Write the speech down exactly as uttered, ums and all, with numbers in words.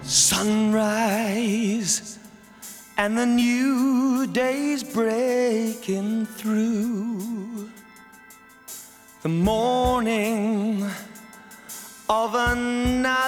Sunrise and the new day's breaking through. The morning of another